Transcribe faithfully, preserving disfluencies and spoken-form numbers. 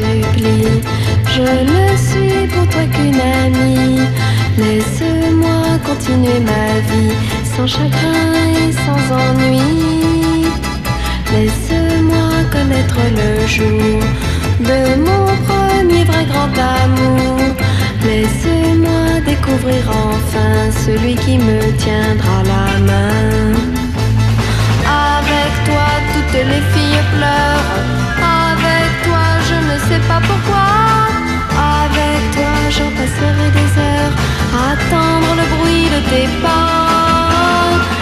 supplie. Je ne suis pour toi qu'une amie. Laisse-moi continuer ma vie sans chagrin et sans ennui. Laisse-moi connaître le jour de mon premier vrai grand amour. Laisse-moi découvrir enfin celui qui me tiendra la main. Avec toi toutes les filles pleurent. Avec toi je ne sais pas pourquoi. Avec toi j'en passerai des heures à attendre le bruit de tes pas.